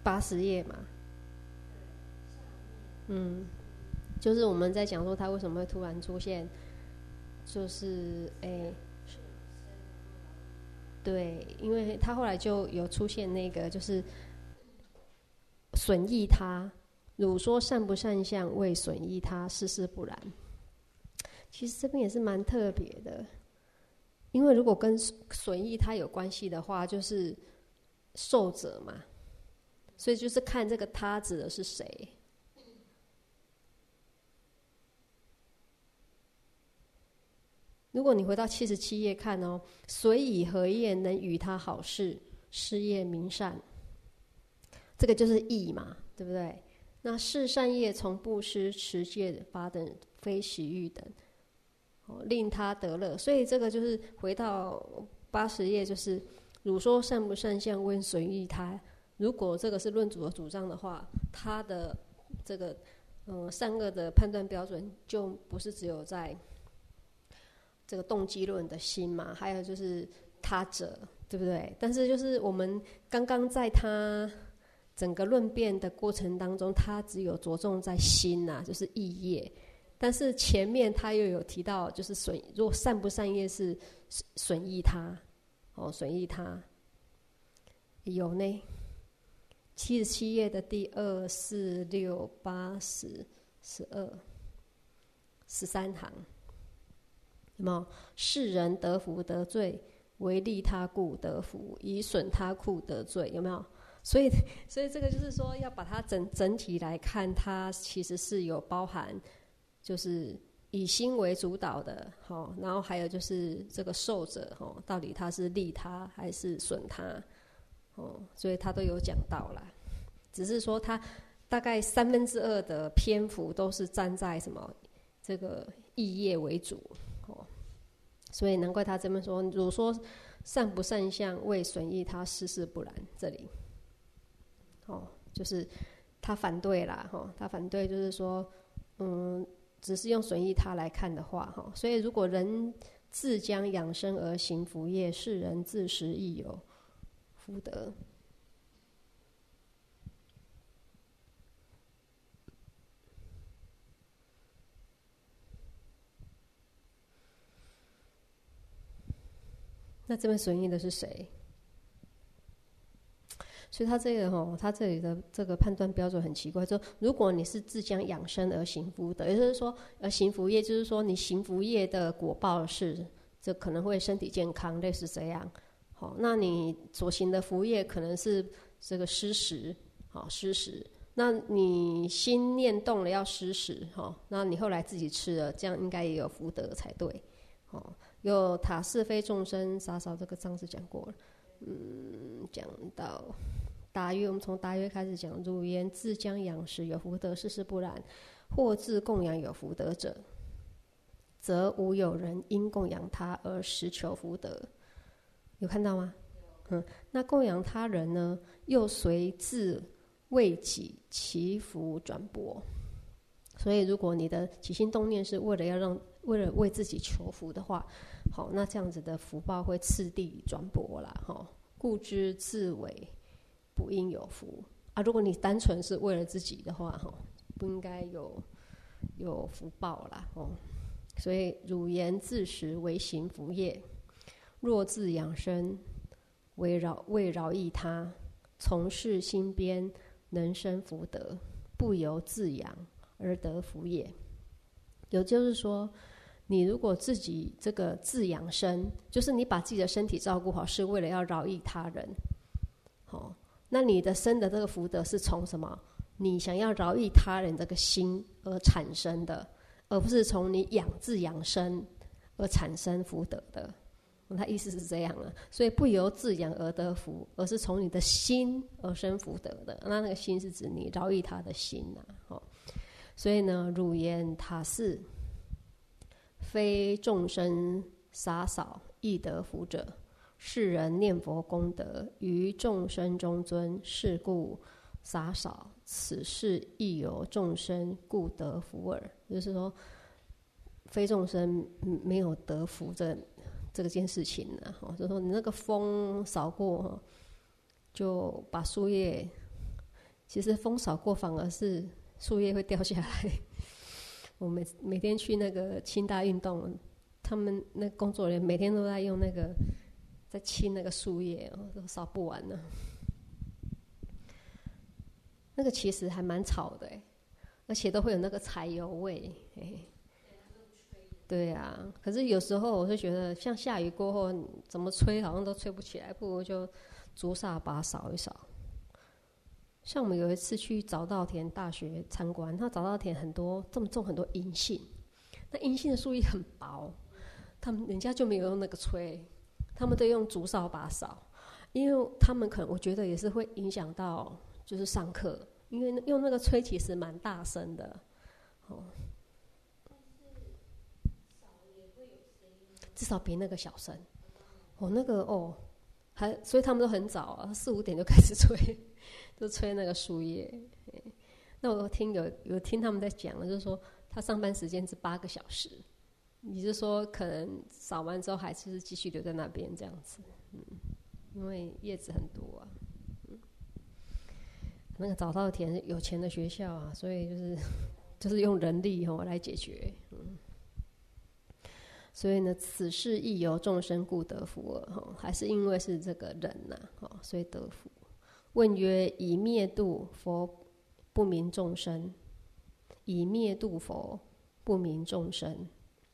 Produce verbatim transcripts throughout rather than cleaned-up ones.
八十页嘛，嗯，就是我们在讲说他为什么会突然出现，就是哎，对，因为他后来就有出现那个就是损益他，汝说善不善相，为损益他，世事不然。其实这边也是蛮特别的，因为如果跟损益他有关系的话，就是受者嘛，所以就是看这个他指的是谁。如果你回到七十七页看哦，随以何业能与他好事，事业名善，这个就是义嘛，对不对？那是善业从布施、持戒、法等，非喜欲等，哦，令他得乐。所以这个就是回到八十页，就是汝说善不善相，问损益他。如果这个是论主的主张的话，他的这个呃善恶的判断标准就不是只有在这个动机论的心嘛，还有就是他者，对不对？但是就是我们刚刚在他整个论辩的过程当中，他只有着重在心呐、啊，就是意业。但是前面他又有提到，就是损，如果善不善业是损益他，哦，损益他有呢。七十七页的第二、四、六、八、十、十二、十三行。有没有？世人得福得罪，为利他故得福，以损他故得罪，有没有？所以，所以这个就是说，要把它整整体来看，它其实是有包含，就是以心为主导的，好，然后还有就是这个受者，哈，到底他是利他还是损他，哦，所以他都有讲到啦。只是说他大概三分之二的篇幅都是站在什么这个义业为主。所以难怪他这么说，如果说善不善相，为损益他，世事不然。这里，哦，就是他反对啦，哈、哦，他反对就是说，嗯，只是用损益他来看的话，哈、哦，所以如果人自将养生而行福业，世人自食亦有福德。那这边损益的是谁？所以他这个哈，他这里的这个判断标准很奇怪，就如果你是自将养生而行福德，也就是说，呃，行福业就是说你行福业的果报是，这可能会身体健康，类似这样。好，那你所行的福业可能是这个施食，好施食，那你心念动了要施食，哈，那你后来自己吃了，这样应该也有福德才对，哦。有塔是非众生杀少，这个上次讲过了。嗯，讲到大约，我们从大约开始讲。汝言自将养食有福德，世事不然。或自供养有福德者，则无有人因供养他而实求福德。有看到吗？嗯，那供养他人呢，又随自为己祈福转博。所以，如果你的起心动念是为了要让，为了为自己求福的话，好，那这样子的福报会次第转薄啦，哈。故知自为不应有福啊。如果你单纯是为了自己的话，哈，不应该有有福报啦，哦。所以，汝言自食为行福业，若自养生，为饶为饶益他，从事心边，能生福德，不由自养而得福业。有就是说，你如果自己这个自养生，就是你把自己的身体照顾好，是为了要饶益他人。好、哦，那你的生的这个福德是从什么？你想要饶益他人这个心而产生的，而不是从你养自养生而产生福德的。他意思是这样啊，所以不由自养而得福，而是从你的心而生福德的。那那个心是指你饶益他的心呐、啊。哦，所以呢，汝言塔是非众生洒扫亦得福者，世人念佛功德于众生中尊，是故洒扫，此事亦有众生故得福耳。就是说，非众生没有得福这这个件事情呢，就是说你那个风扫过，就把树叶其实风扫过反而是树叶会掉下来。我每每天去那个清大运动，他们那工作人员每天都在用那个在清那个树叶，哦，都扫不完呢。那个其实还蛮吵的，而且都会有那个柴油味。对啊，可是有时候我是觉得，像下雨过后，怎么吹好像都吹不起来，不如就竹扫把扫一扫。像我们有一次去早稻田大学参观，它早稻田很多这么种很多银杏，那银杏的树叶很薄，他们人家就没有用那个吹，他们都用竹扫把扫，因为他们可能我觉得也是会影响到就是上课，因为用那个吹其实蛮大声的，哦。至少比那个小声，哦，那个哦，还所以他们都很早啊，四五点就开始吹，就吹那个树叶。那我听有有听他们在讲，就是说他上班时间是八个小时，你是说可能扫完之后还是继续留在那边这样子，嗯，因为叶子很多啊，嗯，那个早稻田有钱的学校啊，所以就是就是用人力哦来解决，嗯。所以呢，此事亦由众生故得福耳，还是因为是这个人呐，啊，所以得福。问曰：以灭度佛不明众生，以灭度佛不明众生。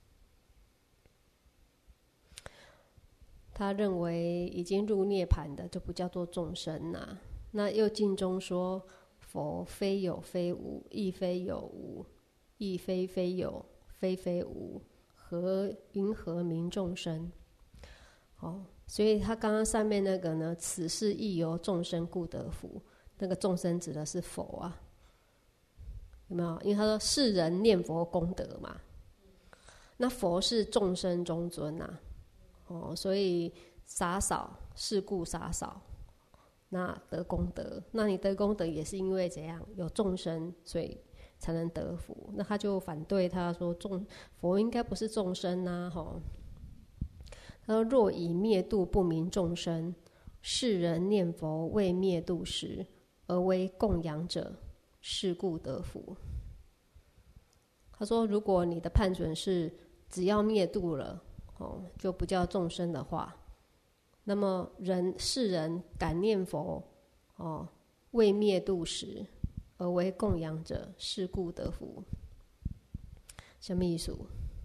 他认为已经入涅槃的就不叫做众生呐。那又经中说，佛非有非无，亦非有无，亦非非有，非非无。何云何名众生？哦，所以他刚刚上面那个呢，此事亦由众生故得福。那个众生指的是佛啊，有没有？因为他说世人念佛功德嘛，那佛是众生中尊呐，哦，所以洒扫是故洒扫，那得功德。那你得功德也是因为怎样？有众生，所以才能得福。那他就反对他说众佛应该不是众生啊，吼。他说若以灭度不明众生，世人念佛为灭度时，而为供养者，是故得福。他说如果你的判准是只要灭度了，哦，就不叫众生的话，那么人世人感念佛，哦，为灭度时，而为供养者，是故得福。什么意思？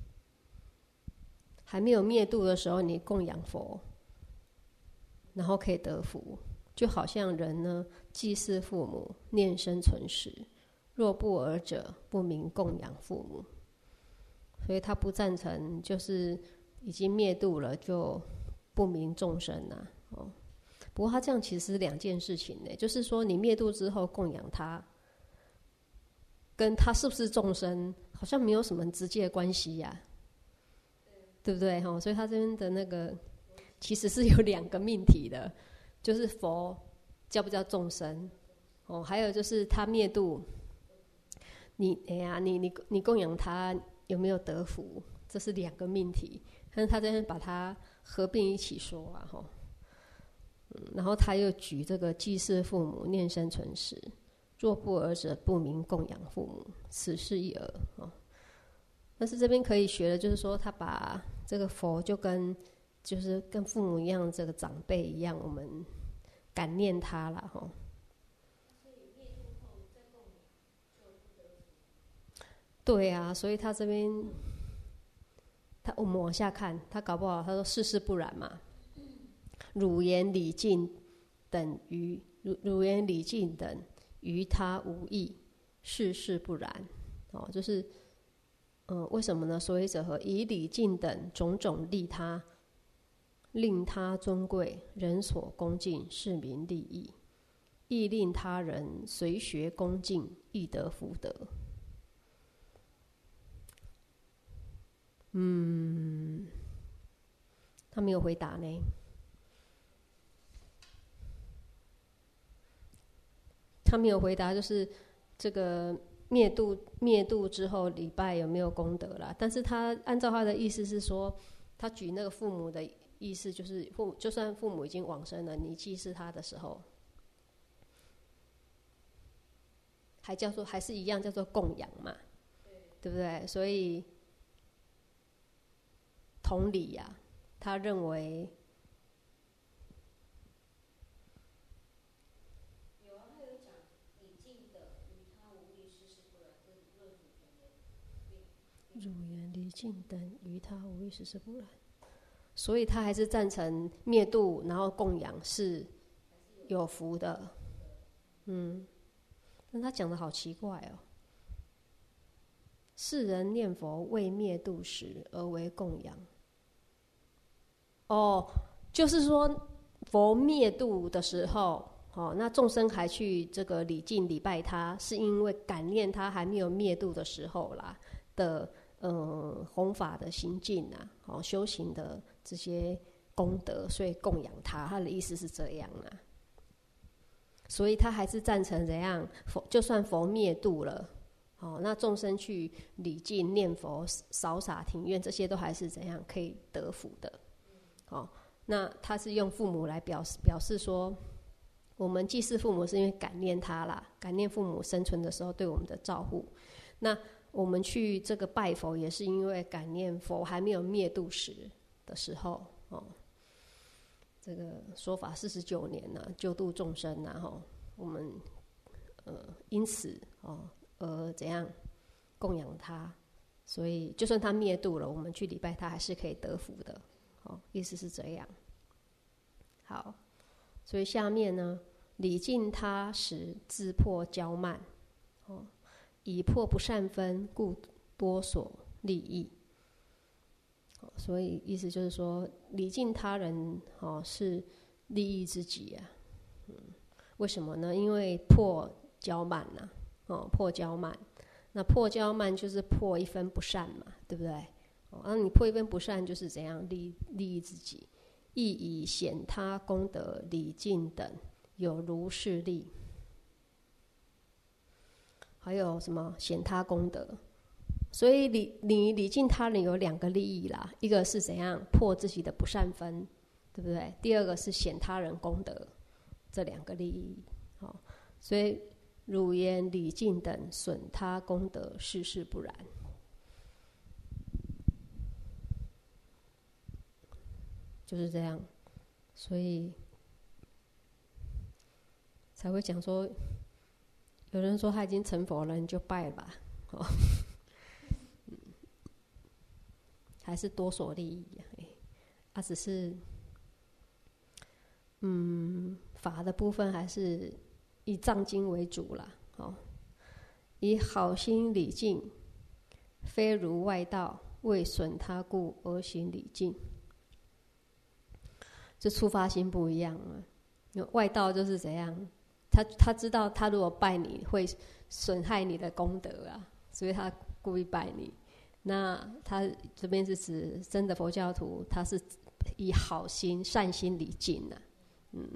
还没有灭度的时候，你供养佛，然后可以得福，就好像人呢祭祀父母，念生存时，若不尔者，不明供养父母。所以他不赞成，就是已经灭度了就不明众生啊。哦，不过他这样其实是两件事情呢，就是说你灭度之后供养他，跟他是不是众生好像没有什么直接的关系呀，对不对？所以他这边的那个其实是有两个命题的，就是佛叫不叫众生，哦，还有就是他灭度，你哎呀，你你你供养他有没有得福，这是两个命题。但是他这边把它合并一起说啊，吼，嗯，然后他又举这个祭祀父母，念生存时，若不尔者，不明供养父母，此事一尔，哦。但是这边可以学的就是说，他把这个佛就跟就是跟父母一样，这个长辈一样，我们感念他了，吼。对啊，所以他这边，他我们往下看，他搞不好他说世事不然嘛。汝言礼敬等于汝汝言礼敬等于他无益，世事不然。哦，就是，嗯、呃，为什么呢？所以者何？以礼敬等种种利他，令他尊贵，人所恭敬，是名利益；亦令他人随学恭敬，亦得福德。嗯，他没有回答呢。他没有回答，就是这个灭度灭度之后礼拜有没有功德啦？但是他按照他的意思是说，他举那个父母的意思就是父，就算父母已经往生了，你祭祀他的时候， 还叫做还是一样叫做供养嘛，对不对？所以同理呀、啊，他认为。汝言离境等于他无欲，实是不然。所以他还是赞成灭度，然后供养是有福的。嗯，但他讲的好奇怪哦。世人念佛为灭度时而为供养。哦，就是说佛灭度的时候，哦，那众生还去这个礼敬礼拜他，是因为感念他还没有灭度的时候啦的。呃，弘法的行径啊，哦，修行的这些功德，所以供养他。他的意思是这样啊，所以他还是赞成怎样？佛就算佛灭度了，哦，那众生去礼敬念佛、扫洒庭院，这些都还是怎样可以得福的。哦，那他是用父母来表示表示说，我们祭祀父母是因为感念他啦，感念父母生存的时候对我们的照护。那我们去这个拜佛，也是因为感念佛还没有灭度时的时候，哦，这个说法四十九年呐、啊，救度众生呐、啊，吼，我们呃因此哦而怎样供养他，所以就算他灭度了，我们去礼拜他还是可以得福的，哦，意思是这样。好，所以下面呢，礼敬他时自破骄慢，哦。以破不善分，故多所利益。所以意思就是说，礼敬他人哦是利益自己啊。嗯，为什么呢？因为破骄慢呐、啊，哦，破骄慢。那破骄慢就是破一分不善嘛，对不对？哦，那、啊、你破一分不善就是怎样利利益自己，亦以显他功德礼敬等，有如是利。还有什么显他功德？所以礼你礼敬他人有两个利益啦，一个是怎样破自己的不善分，对不对？第二个是显他人功德，这两个利益。好，所以汝言礼敬等损他功德，事事不然。就是这样，所以才会讲说。有人说他已经成佛了，你就拜吧，哦，嗯，还是多所利益啊？他、啊、只是，嗯，法的部分还是以藏经为主啦，哦，以好心礼敬，非如外道为损他故而行礼敬，这出发心不一样啊。外道就是怎样？他他知道，他如果拜你会损害你的功德啊，所以他故意拜你。那他这边是指真的佛教徒，他是以好心、善心礼敬啊，嗯。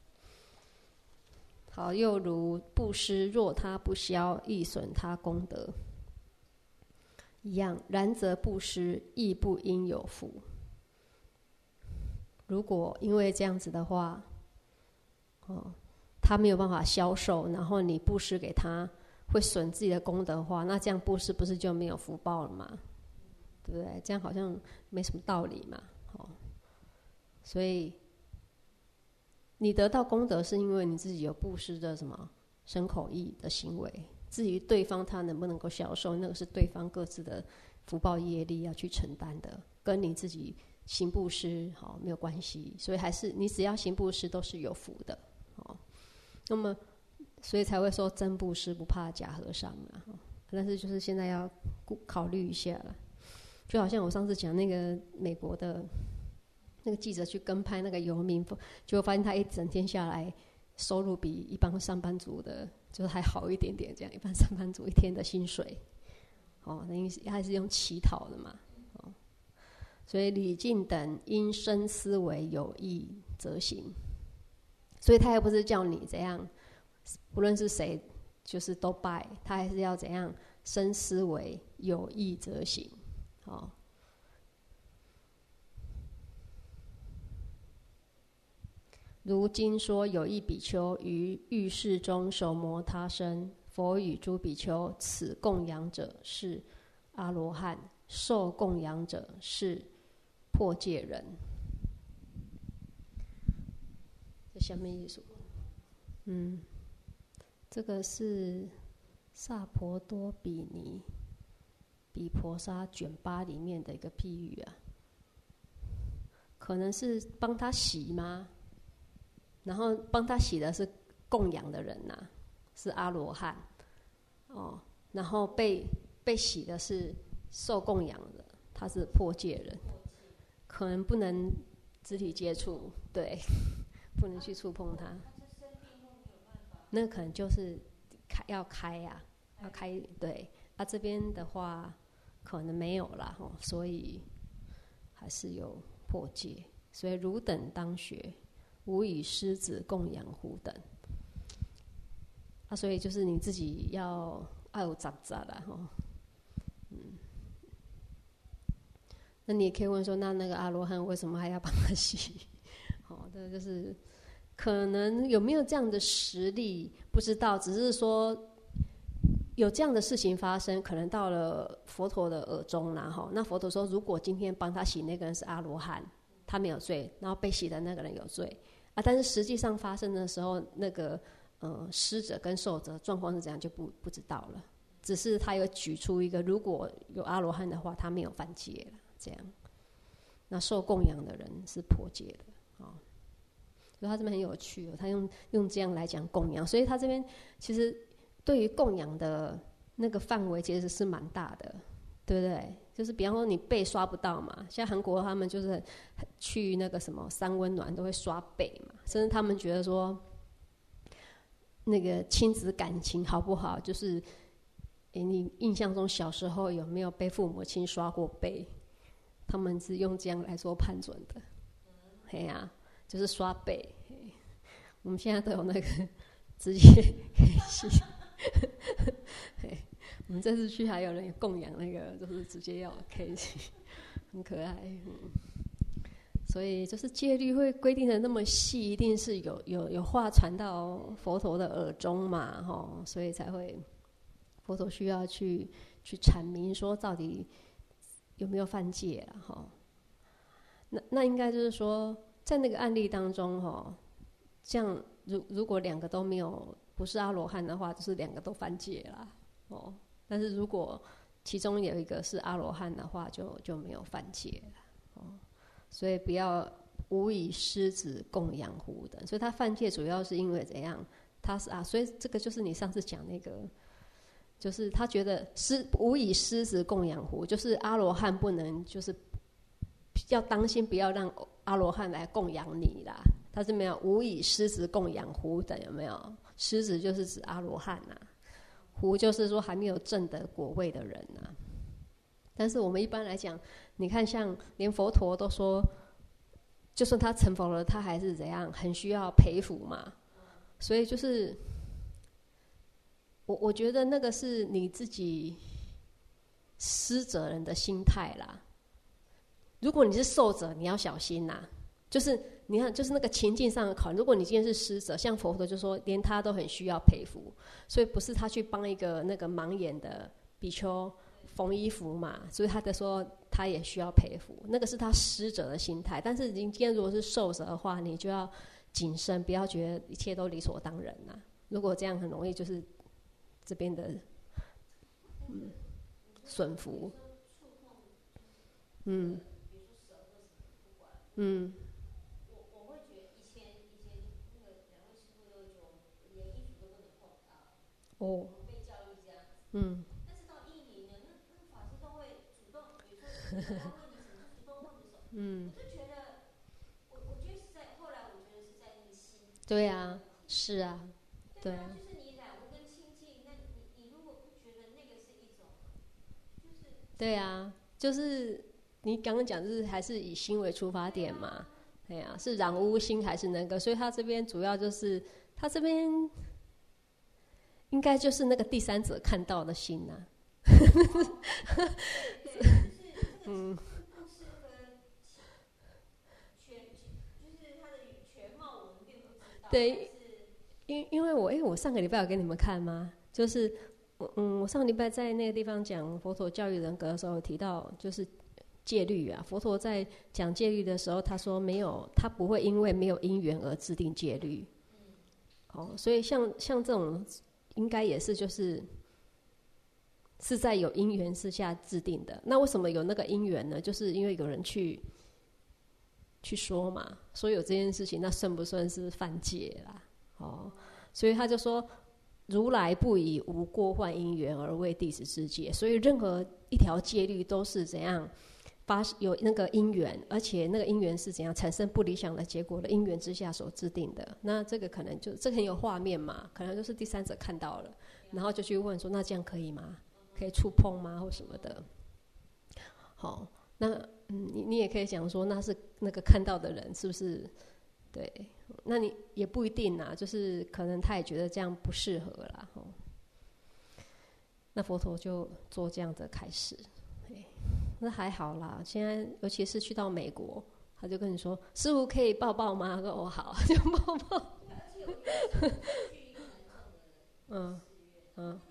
好，又如布施，若他不消，亦损他功德，一样。然则布施亦不应有福。如果因为这样子的话，哦。他没有办法销售，然后你布施给他会损自己的功德的话，那这样布施不是就没有福报了吗？对不对？这样好像没什么道理嘛。哦，所以你得到功德是因为你自己有布施的什么身口意的行为，至于对方他能不能够销售，那个是对方各自的福报业力要去承担的，跟你自己行布施好没有关系。所以还是你只要行布施都是有福的。哦。那么，所以才会说真布施不怕假和尚嘛。但是就是现在要考虑一下了，就好像我上次讲那个美国的那个记者去跟拍那个游民，结果发现他一整天下来收入比一般上班族的就是还好一点点，这样一般上班族一天的薪水，哦，等于还是用乞讨的嘛。哦，所以礼敬等因深思为有益则行。所以他又不是叫你怎样，不论是谁，就是都拜，他还是要怎样深思为有益则行。哦，如经说有一比丘于浴室中手摩他身， 佛语诸比丘，此供养者是阿罗汉，受供养者是破戒人。这什么意思？嗯，这个是萨婆多比尼比婆沙卷八里面的一个譬喻啊，可能是帮他洗吗？然后帮他洗的是供养的人呐、啊，是阿罗汉哦，然后被被洗的是受供养的，他是破戒人，可能不能肢体接触，对，不能去触碰他。那可能就是开要开呀、啊，要开对。啊，这边的话可能没有啦，哦，所以还是有破戒。所以汝等当学，无以狮子供养乎等。啊，所以就是你自己要爱有杂杂啦，吼，嗯。那你也可以问说，那那个阿罗汉为什么还要帮他洗？好，这就是可能有没有这样的实力不知道，只是说有这样的事情发生，可能到了佛陀的耳中啦，哈。那佛陀说，如果今天帮他洗那个人是阿罗汉，他没有罪，然后被洗的那个人有罪啊，但是实际上发生的时候，那个呃施者跟受者状况是怎样就不不知道了。只是他有举出一个，如果有阿罗汉的话，他没有犯戒了，这样。那受供养的人是破戒的，哦。所以他这边很有趣哦，他用用这样来讲供养，所以他这边其实对于供养的那个范围其实是蛮大的，对不对？就是比方说你背刷不到嘛，像韩国他们就是去那个什么三温暖都会刷背嘛，甚至他们觉得说那个亲子感情好不好，就是诶你印象中小时候有没有被父母亲刷过背，他们是用这样来做判准的，嘿呀、啊。就是刷背，我们现在都有那个直接可以洗。我们这次去还有人供养那个，就是直接要可以洗，很可爱。嗯，所以就是戒律会规定的那么细，一定是有有有话传到佛陀的耳中嘛，吼，所以才会佛陀需要去去阐明说到底有没有犯戒了，吼。那那应该就是说。在那个案例当中，哈，这样如如果两个都没有不是阿罗汉的话，就是两个都犯戒啦，哦。但是如果其中有一个是阿罗汉的话，就就没有犯戒了，哦。所以不要无以狮子供养乎等，所以他犯戒主要是因为怎样？他是啊，所以这个就是你上次讲那个，就是他觉得狮无以狮子供养乎，就是阿罗汉不能就是要当心，不要让阿罗汉来供养你啦，他是没有无以狮子供养乎等，有没有？狮子就是指阿罗汉呐，乎就是说还没有证得果位的人呐。但是我们一般来讲，你看像连佛陀都说，就算他成佛了，他还是怎样，很需要培福嘛。所以就是我我觉得那个是你自己施者人的心态啦。如果你是受者，你要小心呐、啊。就是你看，就是那个情境上的考虑。如果你今天是施者，像佛陀就说，连他都很需要培福，所以不是他去帮一个那个盲眼的比丘缝衣服嘛，所以他的说他也需要培福，那个是他施者的心态。但是你今天如果是受者的话，你就要谨慎，不要觉得一切都理所当然呐、啊。如果这样，很容易就是这边的嗯损福，嗯。嗯， 我我会觉得以前以前那个两位师傅都会觉得我们连衣服都不能碰到，哦，我们被教育这样子。嗯。但是到印尼呢，那那法师都会主动，比如说人家问你什么，就主动握着手。嗯。我就觉得，我我觉得是在后来，我觉得是在那个心。 对啊，是啊，对啊。 就是你染污跟清净，那你你如果不觉得那个是一种，就是。 对啊，就是。你刚刚讲就是还是以心为出发点嘛，哎呀、啊，是染污心还是那个？所以他这边主要就是他这边应该就是那个第三者看到的心呐、啊。嗯。对，因因为我哎，我上个礼拜有给你们看吗？就就是嗯，我上礼拜在那个地方讲佛陀教育人格的时候，有提到就是戒律啊。佛陀在讲戒律的时候，他说没有，他不会因为没有因缘而制定戒律。哦，所以像像这种，应该也是就是是在有因缘之下制定的。那为什么有那个因缘呢？就是因为有人去去说嘛，说有这件事情，那算不算是犯戒啦？哦，所以他就说，如来不以无过患因缘而为弟子之戒，所以任何一条戒律都是怎样发有那个因缘，而且那个因缘是怎样产生不理想的结果的因缘之下所制定的。那这个可能就这个很有画面嘛，可能就是第三者看到了，然后就去问说，那这样可以吗？可以触碰吗？或什么的？好，那嗯，你你也可以讲说，那是那个看到的人是不是？对，那你也不一定啦，就是可能他也觉得这样不适合啦。哦，那佛陀就做这样的开始。那还好啦，现在尤其是去到美国，他就跟你说：“师父可以抱抱吗？”我说：“哦，好，就抱抱。”嗯嗯。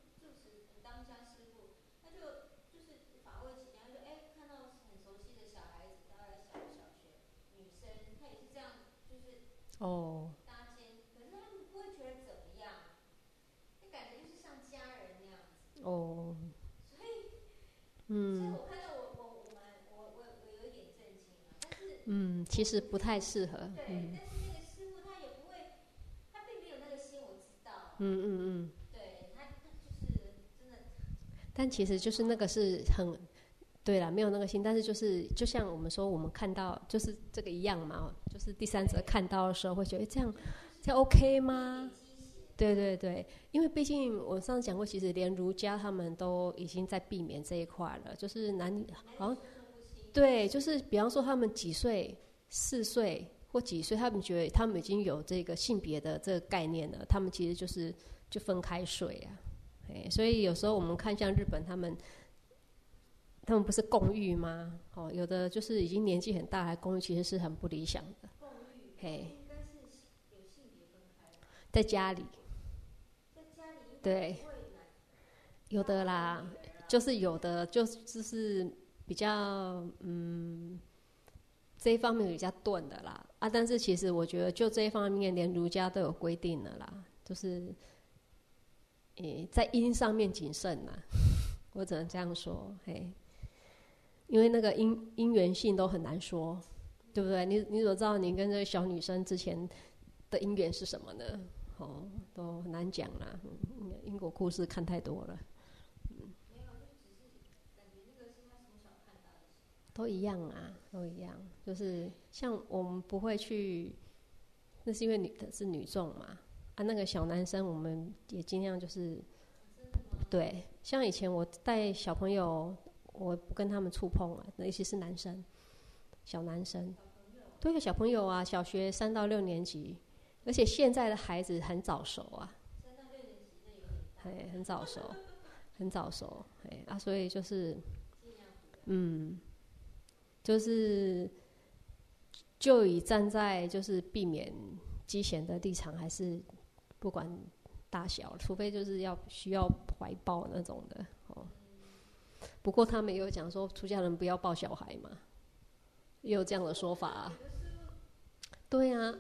哦。 搭肩，可是他们不会觉得怎么样，就感觉就是像家人那样子。 哦。 所以， 嗯。 所以我看到我我我蛮我我我有一点震惊啊，但是嗯，其实不太适合。 对， 嗯、 但是那个师傅他也不会，他并没有那个心，我知道。 嗯嗯嗯。 对他，他就是真的。 但其实就是那个是很。对啦，没有那个心，但是就是就像我们说，我们看到就是这个一样嘛，就是第三者看到的时候会觉得，哎，这样这样 OK 吗？对对对，因为毕竟我上次讲过，其实连儒家他们都已经在避免这一块了，就是男女好像对，就是比方说他们几岁，四岁或几岁，他们觉得他们已经有这个性别的这个概念了，他们其实就是就分开睡啊，哎，所以有时候我们看像日本他们。他们不是共浴吗？哦，有的就是已经年纪很大，还共浴，其实是很不理想的。 共浴， 嘿， 应该是有性别分开。 在家里。 在家里。 对。有的啦，就是有的就就是比较嗯这一方面比较钝的啦啊，但是其实我觉得就这一方面，连儒家都有规定了啦，就是诶在因上面谨慎啦，我只能这样说，嘿。因为那个因因缘性都很难说，对不对？你你怎么知道你跟这个小女生之前的因缘是什么呢？哦，都很难讲啦。嗯，因果故事看太多了。嗯。 没有，就只是感觉那个是他从小看到的。 都一样啊，都一样。就是像我们不会去，那是因为女的是女众嘛。啊，那个小男生我们也尽量就是，对，像以前我带小朋友。我不跟他们触碰啊，尤其是男生，小男生，对，小朋友啊，小学三到六年级，而且现在的孩子很早熟啊， 三到六年级那有点大， 哎，很早熟，很早熟，哎啊，所以就是，嗯，就是就以站在就是避免畸形的立场，还是不管大小，除非就是要需要怀抱那种的哦。不过他们也有讲说，出家人不要抱小孩嘛，也有这样的说法啊。对啊，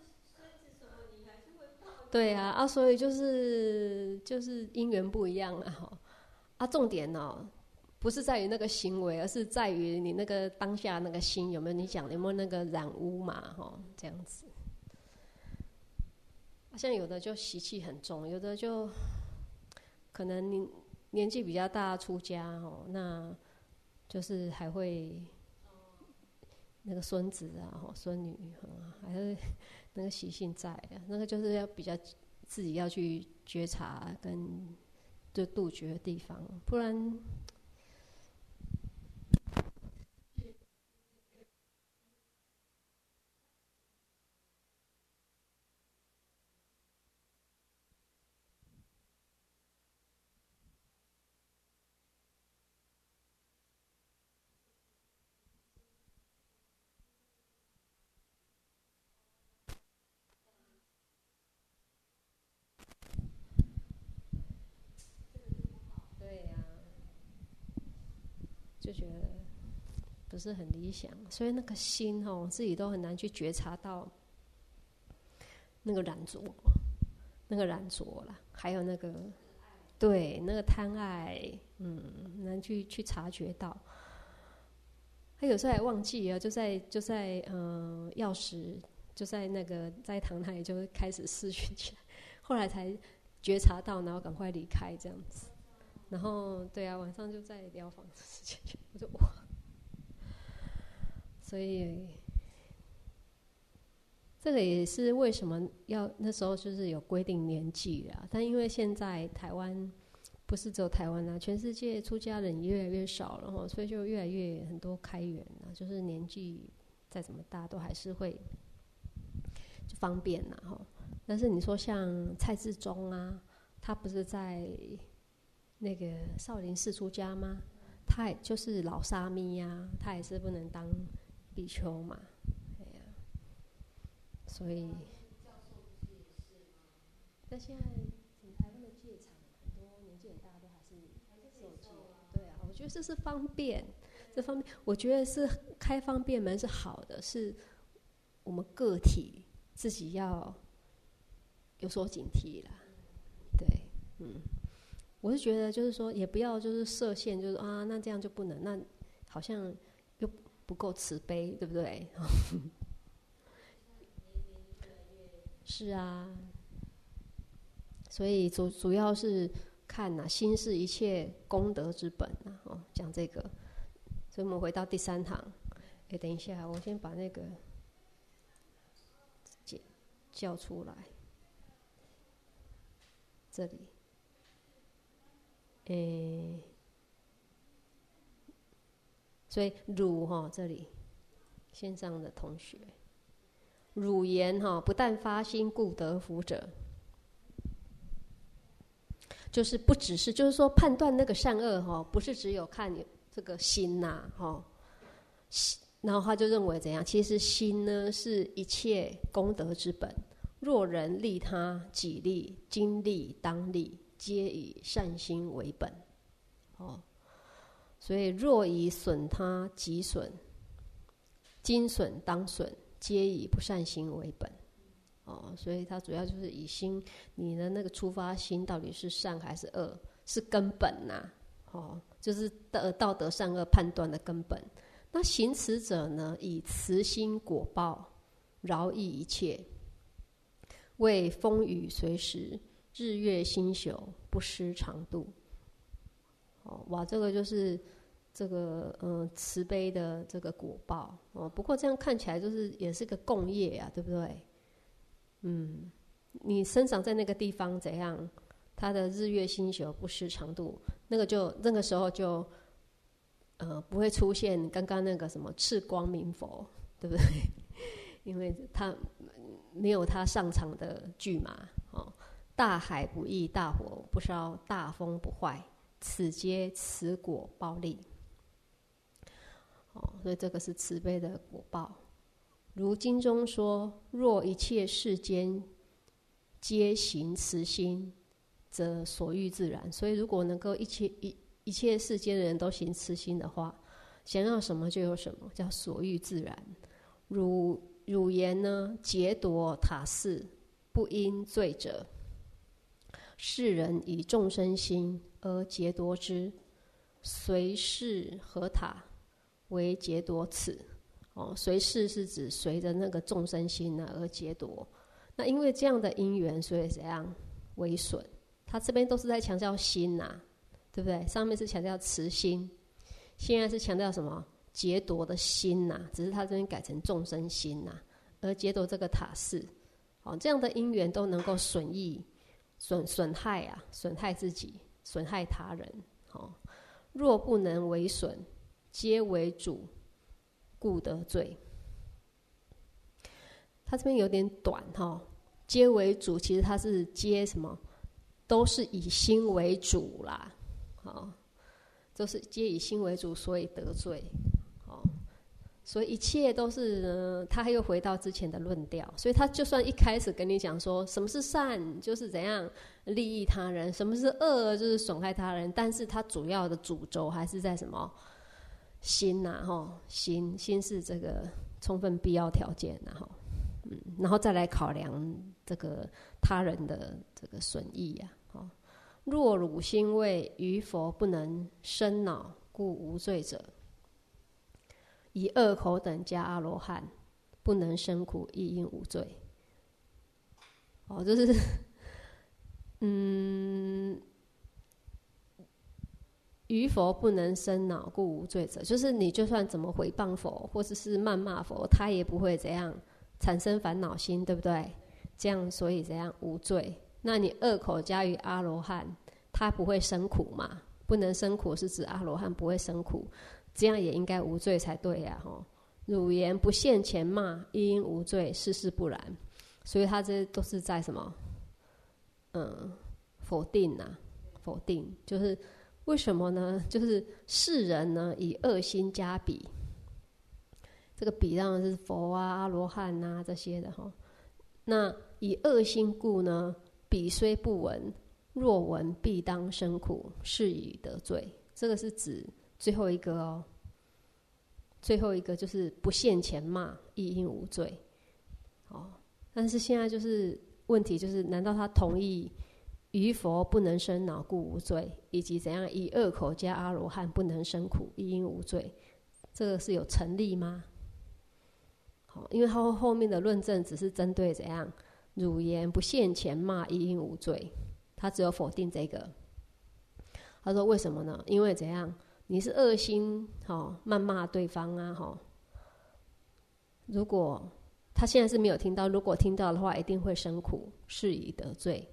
对啊，啊，所以就是就是因缘不一样啊。啊，重点哦，不是在于那个行为，而是在于你那个当下那个心有没有你讲有没有那个染污嘛，哈，这样子。像有的就习气很重，有的就可能你。年纪比较大出家哦，那就是还会那个孙子啊、孙女啊，还是那个习性在啊，那个就是要比较自己要去觉察跟就杜绝的地方，不然。 就觉得不是很理想，所以那个心哦，自己都很难去觉察到那个染着，那个染着啦，还有那个对那个贪爱，嗯，难去去察觉到。他有时候还忘记了，就在就在呃钥匙就在那个在堂台就开始视讯起来，后来才觉察到，然后赶快离开这样子。然后对啊，晚上就在疗房的时间，我就哇，所以这个也是为什么要那时候就是有规定年纪啦。但因为现在台湾不是只有台湾啦，全世界出家人也越来越少了哈，所以就越来越很多开源啦，就是年纪再怎么大都还是会就方便啦哈。但是你说像蔡志忠啊，他不是在那个少林寺出家吗？他也就是老沙弥呀、啊，他也是不能当比丘嘛，对呀、啊。所以，但现在台湾的戒场很多年纪很大都还是受戒，对啊，我觉得这是方便，这方面我觉得是开方便门是好的，是我们个体自己要有所警惕啦，对，嗯。我是觉得，就是说，也不要就是设限，就是啊，那这样就不能，那好像又不够慈悲，对不对？是啊，所以主主要是看呐、啊，心是一切功德之本呐、啊。哦，讲这个，所以我们回到第三堂。哎，等一下，我先把那个叫出来，这里。诶，所以汝哈这里线上的同学，汝言哈不但发心故得福者，就是不只是就是说判断那个善恶哈，不是只有看这个心呐哈，然后他就认为怎样？其实心呢是一切功德之本，若人利他己利，今利当利。皆以善心为本，哦，所以若以损他己损，今损当损，皆以不善心为本，哦，所以它主要就是以心，你的那个出发心到底是善还是恶，是根本呐、啊，哦，就是道道德善恶判断的根本。那行持者呢，以慈心果报，饶益一切，为风雨随时。日月星宿不失长度，哦，哇，这个就是这个嗯、呃、慈悲的这个果报哦。不过这样看起来就是也是个共业啊，对不对？嗯，你生长在那个地方怎样，它的日月星宿不失长度，那个就那个时候就呃不会出现刚刚那个什么赤光明佛，对不对？因为他没有他上场的骏马哦。大海不易，大火不烧，大风不坏，此皆慈果报利。哦，所以这个是慈悲的果报。如经中说：“若一切世间皆行慈心，则所欲自然。”所以，如果能够一切一一切世间的人都行慈心的话，想要什么就有什么，叫所欲自然。汝汝言呢？劫夺塔寺，不因罪者。世人以众生心而劫夺之，随事何塔为劫夺此？哦，随事是指随着那个众生心呢而劫夺。那因为这样的因缘，所以怎样为损？他这边都是在强调心呐、啊，对不对？上面是强调慈心，现在是强调什么？劫夺的心呐、啊，只是他这边改成众生心呐、啊，而劫夺这个塔寺。哦，这样的因缘都能够损益。损损害啊，损害自己，损害他人。哦，若不能为损，皆为主，故得罪。他这边有点短哈、哦，皆为主，其实他是皆什么，都是以心为主啦。哦，都是皆以心为主，所以得罪。哦，所以一切都是呢，他又回到之前的论调，所以他就算一开始跟你讲说什么是善，就是怎样利益他人，什么是恶，就是损害他人，但是他主要的主轴还是在什么？ 心呐、啊，哈，心心是这个充分必要条件呐、啊，哈，嗯，然后再来考量这个他人的这个损益呀、啊，哦，若汝心谓于佛不能生恼，故无罪者，以恶口等加阿罗汉，不能生苦，亦应无罪。哦，就是，嗯。于佛不能生恼，故无罪者，就是你就算怎么毁谤佛，或者是谩骂佛，他也不会怎样产生烦恼心，对不对？这样，所以怎样无罪？那你恶口加于阿罗汉，他不会生苦嘛？不能生苦是指阿罗汉不会生苦，这样也应该无罪才对呀、啊！吼，汝言不现前骂，亦应无罪，事事不然。所以他这都是在什么？嗯，否定啊，否定就是。为什么呢？就是世人呢以恶心加彼，这个彼当然是佛啊、阿罗汉啊这些的哈。那以恶心故呢，彼虽不闻，若闻必当生苦，是以得罪。这个是指最后一个哦，最后一个就是不现前骂，亦应无罪。哦，但是现在就是问题就是，难道他同意？于佛不能生恼，故无罪，以及怎样以恶口加阿罗汉不能生苦，亦应无罪，这个是有成立吗？好，因为他后面的论证只是针对怎样汝言不现前骂，亦应无罪，他只有否定这个。他说为什么呢？因为怎样你是恶心哦，谩骂对方啊，哈。如果他现在是没有听到，如果听到的话，一定会生苦，是以得罪。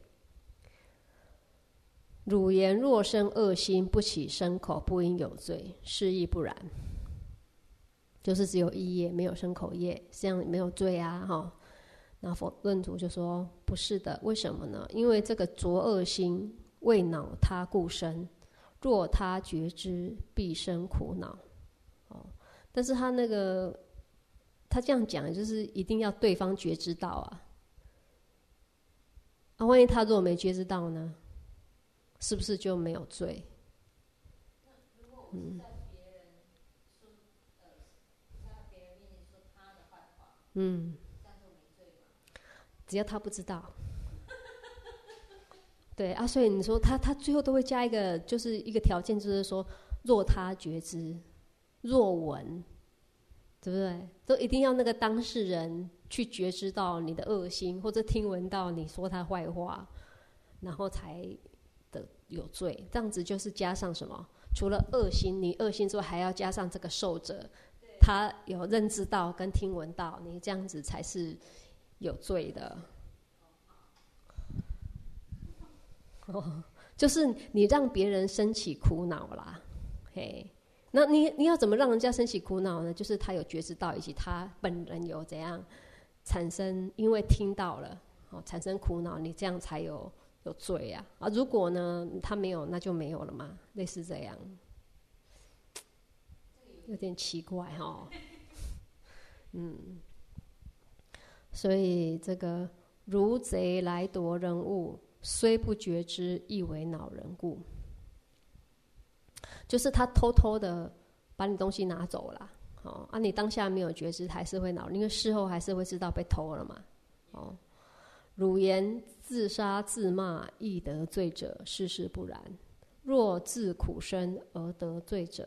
汝言若生恶心，不起生口，不应有罪，是亦不然。就是只有意业，没有生口业，这样没有罪啊，哈。那佛论主就说不是的，为什么呢？因为这个着恶心为恼他故生，若他觉知，必生苦恼。哦，但是他那个他这样讲，就是一定要对方觉知到啊。啊，万一他如果没觉知到呢？是不是就没有罪？ 那如果我是在别人说，呃，在别人面前说他的坏话，嗯，这样就没罪吗？ 只要他不知道。对啊，所以你说他他最后都会加一个，就是一个条件，就是说，若他觉知，若闻，对不对？都一定要那个当事人去觉知到你的恶心，或者听闻到你说他坏话，然后才的有罪。这样子就是加上什么？除了恶心，你恶心之外，还要加上这个受者，他有认知到跟听闻到，你这样子才是有罪的。哦，就是你让别人生起苦恼啦，嘿，那你你要怎么让人家生起苦恼呢？就是他有觉知到，以及他本人有怎样产生，因为听到了，哦，产生苦恼，你这样才有有罪啊！啊，如果呢他没有，那就没有了嘛，类似这样，有点奇怪哈、哦，嗯，所以这个如贼来夺人物。虽不觉知，亦为恼人故。就是他偷偷的把你东西拿走了，哦，啊，你当下没有觉知，还是会恼，因为事后还是会知道被偷了嘛，哦。汝言自杀自骂，亦得罪者，事事不然。若自苦身而得罪者，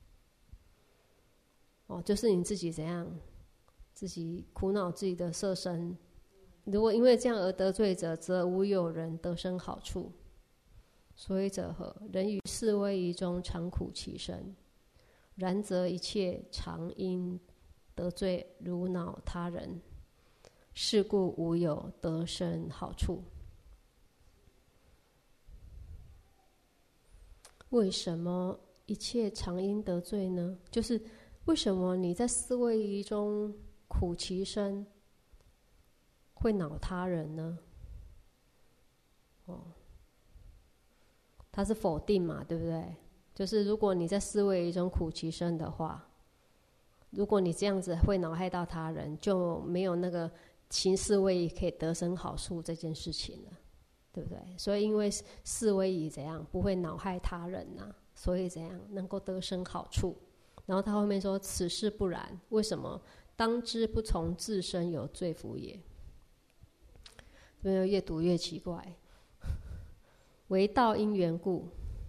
哦，就是你自己怎样，自己苦恼自己的色身。如果因为这样而得罪者，则无有人得生好处。所以者何？人于四威仪中常苦其身，然则一切常因得罪如恼他人，是故无有得生好处。为什么一切常因得罪呢？就是为什么你在四威仪中苦其身？会恼他人呢？哦，他是否定嘛，对不对？就是如果你在四威仪中苦其身的话，如果你这样子会恼害到他人，就没有那个行四威仪可以得生好处这件事情了，对不对？所以因为四威仪怎样不会恼害他人啊，所以怎样能够得生好处？ 然后他后面说此事不然，为什么？当知不从自身有罪福也。这边越读越奇怪，为道因缘故，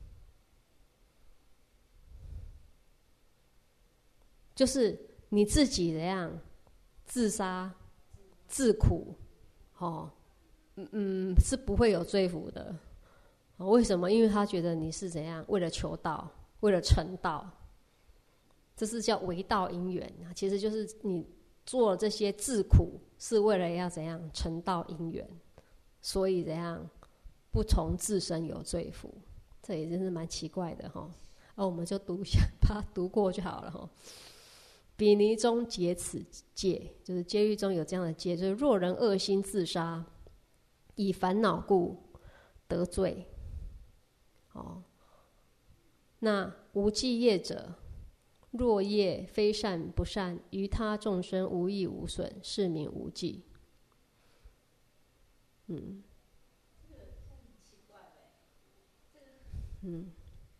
就是你自己怎样自杀自苦，哦，嗯嗯，是不会有罪福的。哦，为什么？因为他觉得你是怎样为了求道，为了成道，这是叫为道因缘，其实就是你做了这些自苦是为了要怎样成道因缘，所以怎样不从自身有罪福，这也真是蛮奇怪的哈。哦，我们就读一下，把它读过就好了哈。比尼中解此戒，就是戒律中有这样的戒，就是若人恶心自杀，以烦恼故得罪。哦，那无记业者，若业非善不善，于他众生无益无损，是名无记。嗯，嗯，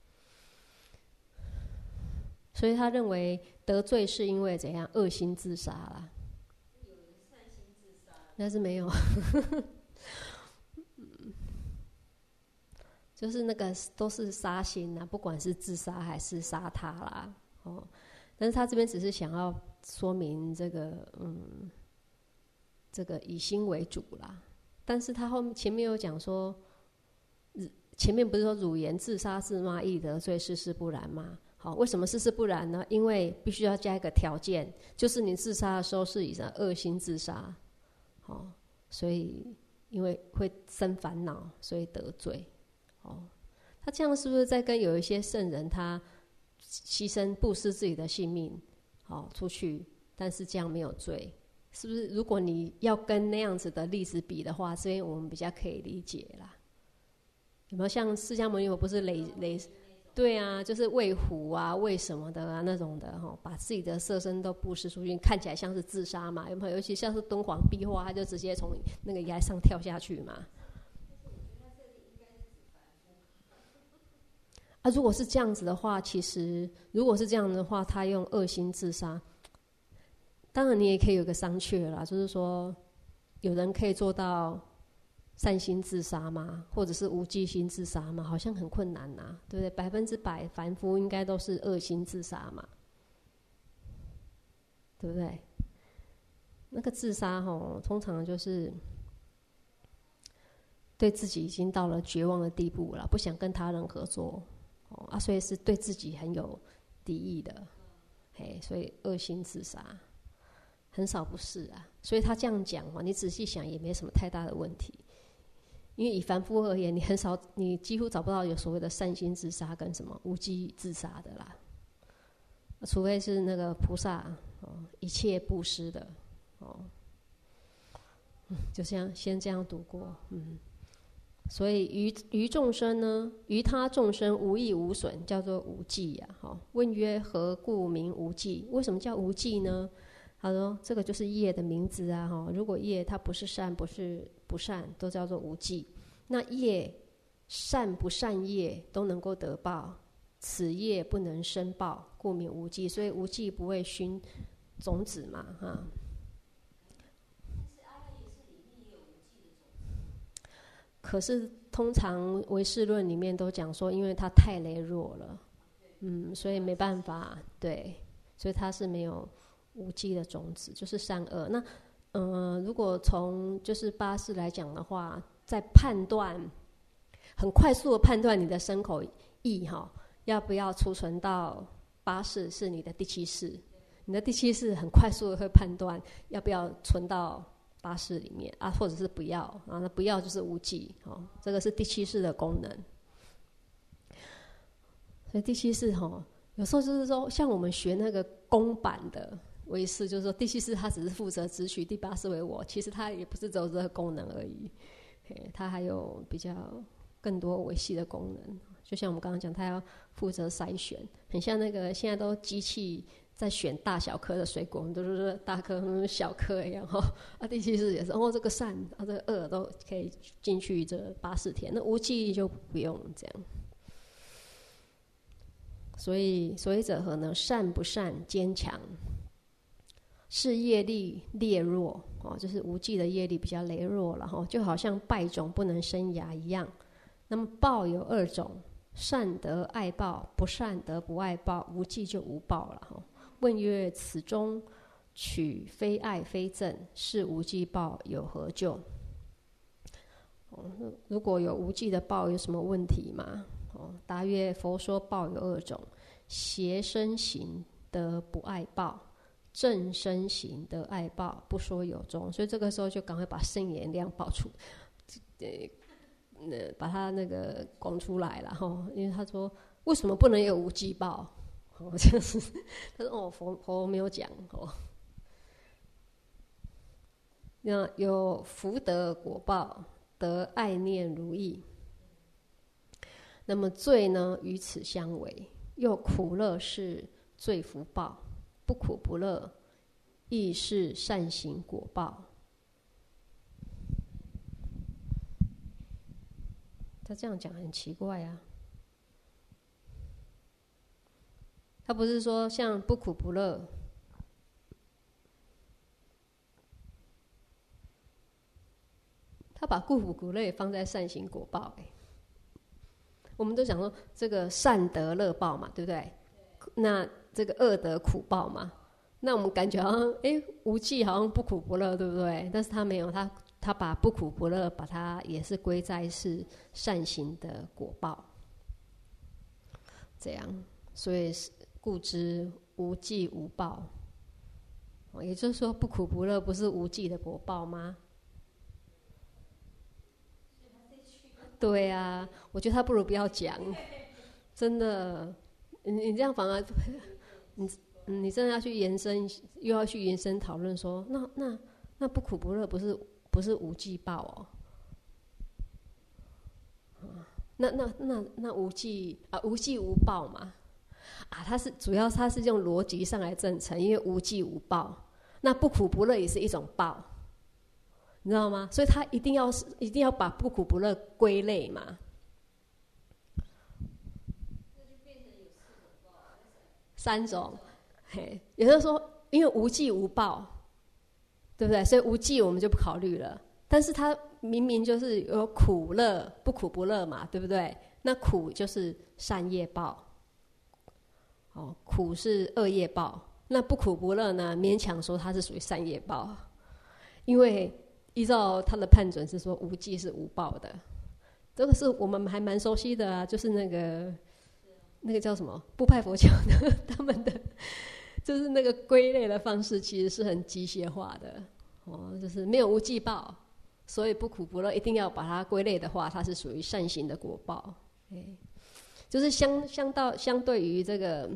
所以他认为得罪是因为怎样恶心自杀啦，但是没有。就是那个都是杀心啊，不管是自杀还是杀他啦，哦，但是他这边只是想要说明这个，嗯，这个以心为主啦。但是他后面前面有讲说，前面不是说汝言自杀自骂亦得罪，事事不然吗？好，为什么事事不然呢？因为必须要加一个条件，就是你自杀的时候是以恶心自杀，好，所以因为会生烦恼，所以得罪。哦，他这样是不是在跟有一些圣人他牺牲布施自己的性命，哦，出去，但是这样没有罪，是不是？如果你要跟那样子的例子比的话，这边我们比较可以理解啦。有没有像释迦牟尼佛不是累累？对啊，就是喂虎啊，喂什么的啊那种的哈、哦，把自己的色身都布施出去，看起来像是自杀嘛？有没有？尤其像是敦煌壁画，他就直接从那个崖上跳下去嘛。啊，如果是这样子的话，其实如果是这样的话，他用恶心自杀，当然你也可以有个商榷啦，就是说，有人可以做到善心自杀吗？或者是无记心自杀吗？好像很困难呐、啊，对不对？百分之百凡夫应该都是恶心自杀嘛，对不对？那个自杀吼，通常就是对自己已经到了绝望的地步了，不想跟他人合作。哦、啊，所以是对自己很有敌意的，嘿，所以恶心自杀很少不是啊。所以他这样讲嘛，你仔细想也没什么太大的问题。因为以凡夫而言，你很少，你几乎找不到有所谓的善心自杀跟什么无记自杀的啦，除非是那个菩萨哦，一切布施的哦，嗯，就这样先这样读过，嗯。所以于于众生呢，于他众生无益无损，叫做无记呀、啊。哈，问曰：何故名无记？为什么叫无记呢？他说：这个就是业的名字啊。哈，如果业它不是善，不是不善，都叫做无记。那业善不善业都能够得报，此业不能生报，故名无记。所以无记不会熏种子嘛，哈。可是通常唯识论里面都讲说，因为它太羸弱了，嗯，所以没办法，对，所以它是没有无记的种子，就是善恶。那，呃，如果从就是八识来讲的话，在判断很快速的判断你的身口意哈，要不要储存到八识是你的第七识，你的第七识很快速的会判断要不要存到八识里面啊，或者是不要啊，那不要就是无记，哦，这个是第七识的功能。所以第七识哈，有时候就是说，像我们学那个公版的唯识，就是说第七识它只是负责只取第八识为我，其实它也不是只有这个功能而已，它还有比较更多维系的功能。就像我们刚刚讲，它要负责筛选，很像那个现在都机器在选大小颗的水果，我们都是大颗、小颗一样哈。啊，第七识也是，哦，这个善啊，这个恶都可以进去这八识田。那无记就不用这样。 所以所以者何呢？善不善坚强，是业力劣弱哦，就是无记的业力比较羸弱了哈，就好像败种不能生芽一样。那么报有二种，善得爱报，不善得不爱报，无记就无报了哈。问曰：此中取非爱非憎，是无记报有何救？哦，如果有无记的报，有什么问题吗？哦，答曰：佛说报有二种，邪身行得不爱报，正身行得爱报，不说有中。所以这个时候就赶快把圣言量报出，呃，把它那个拱出来了哈。因为他说为什么不能有无记报？哦，就是他说哦，佛佛没有讲哦。那有福德果报，得爱念如意。那么罪呢，与此相违，又苦乐是罪福报，不苦不乐，亦是善行果报。他这样讲很奇怪啊，他不是说像不苦不乐，他把不苦不乐也放在善行果报哎。我们都讲说这个善得乐报嘛，对不对？那这个恶得苦报嘛，那我们感觉好像哎，无记好像不苦不乐，对不对？但是他没有，他他把不苦不乐，把它也是归在是善行的果报，这样，所以故知无记无报。也就是说，不苦不乐不是无记的果报吗？对啊，我觉得他不如不要讲，真的，你你这样反而，你你真的要去延伸，又要去延伸讨论说，那那那不苦不乐不是不是无记报哦，那那那那无记啊无记无报嘛，啊，它是主要它是用逻辑上来证成，因为无记无报，那不苦不乐也是一种报。你知道吗？所以他一定要一定要把不苦不乐归类嘛。三种，嘿，也就是说，因为无记无报，对不对？所以无记我们就不考虑了。但是它明明就是有苦乐，不苦不乐嘛，对不对？那苦就是善业报，哦，苦是恶业报。那不苦不乐呢？勉强说它是属于善业报，因为依照他的判准是说无记是无报的，这个是我们还蛮熟悉的啊，就是那个那个叫什么部派佛教的他们的就是那个归类的方式其实是很机械化的哦，就是没有无记报，所以不苦不乐一定要把它归类的话，它是属于善行的果报，就是相相到相对于这个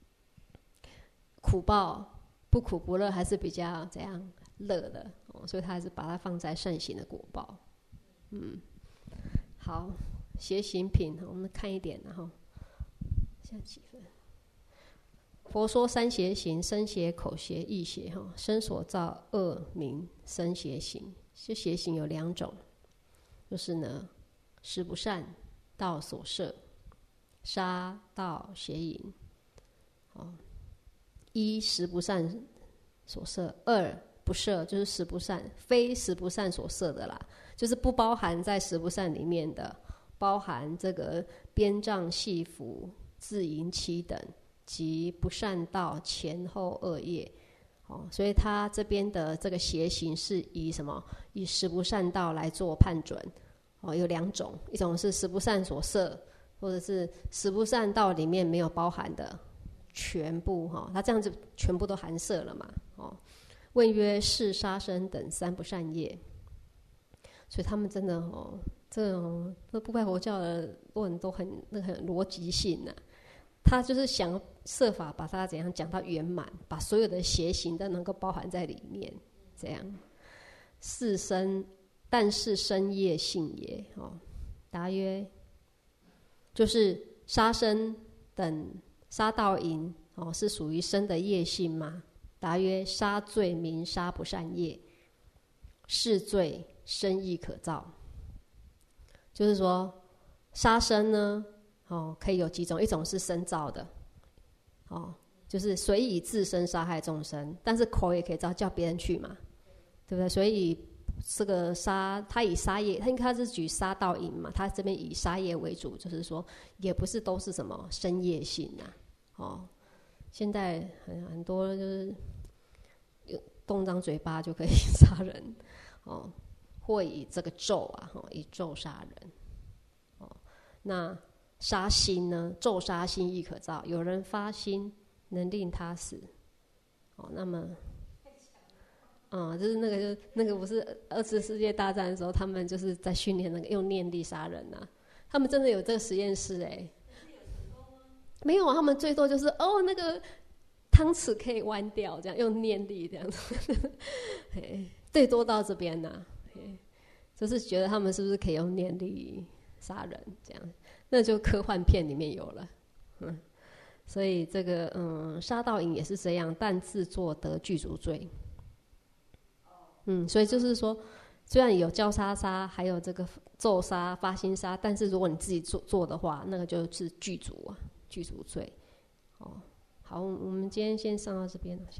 苦报，不苦不乐还是比较怎样乐的。哦、所以他还是把它放在善行的果报。嗯，好，邪行品，我们看一点，然后现在几分？佛说三邪行：身邪、口邪、意邪。哈，身所造恶名身邪行。这邪行有两种，就是呢，十不善道所摄，杀盗邪淫。哦，一十不善所摄，二不摄就是十不善，非十不善所摄的啦，就是不包含在十不善里面的，包含这个鞭杖、戏服、自淫妻等及不善道前后恶业。哦，所以他这边的这个邪行是以什么？以十不善道来做判准。哦，有两种，一种是十不善所摄，或者是十不善道里面没有包含的全部哈，他这样子全部都含摄了嘛？哦。问曰：是杀生等三不善业。所以他们真的哦，这种这部派佛教的论都很那很逻辑性啊。他就是想设法把它怎样讲到圆满，把所有的邪行都能够包含在里面。这样，是生，但是生业性也。哦，答曰：就是杀生等杀盗淫哦，是属于生的业性吗？答曰：杀罪名杀不善业，是罪生亦可造。就是说，杀生呢，哦，可以有几种，一种是生造的， 哦，就是随以自身杀害众生，但是口也可以叫叫别人去嘛，对不对？所以这个杀，他以杀业，他应该是举杀盗淫嘛，他这边以杀业为主，就是说也不是都是什么深业性啊，哦，现在很很多就是动张嘴巴就可以杀人，哦，或以这个咒啊，哦，以咒杀人，哦，那杀心呢？咒杀心亦可造，有人发心能令他死，哦，那么。嗯，就是那个，就是那个，不是二次世界大战的时候，他们就是在训练那个用念力杀人啊。他们真的有这个实验室哎、欸，没有啊，他们最多就是哦，那个汤匙可以弯掉，这样用念力这样子，最多到这边呐、啊，就是觉得他们是不是可以用念力杀人这样，那就科幻片里面有了，嗯，所以这个嗯杀盗淫也是这样，但自作得具足罪。嗯，所以就是说，虽然有教杀杀，还有这个咒杀、发心杀，但是如果你自己做做的话，那个就是具足啊，具足罪。哦，好，我们今天先上到这边了。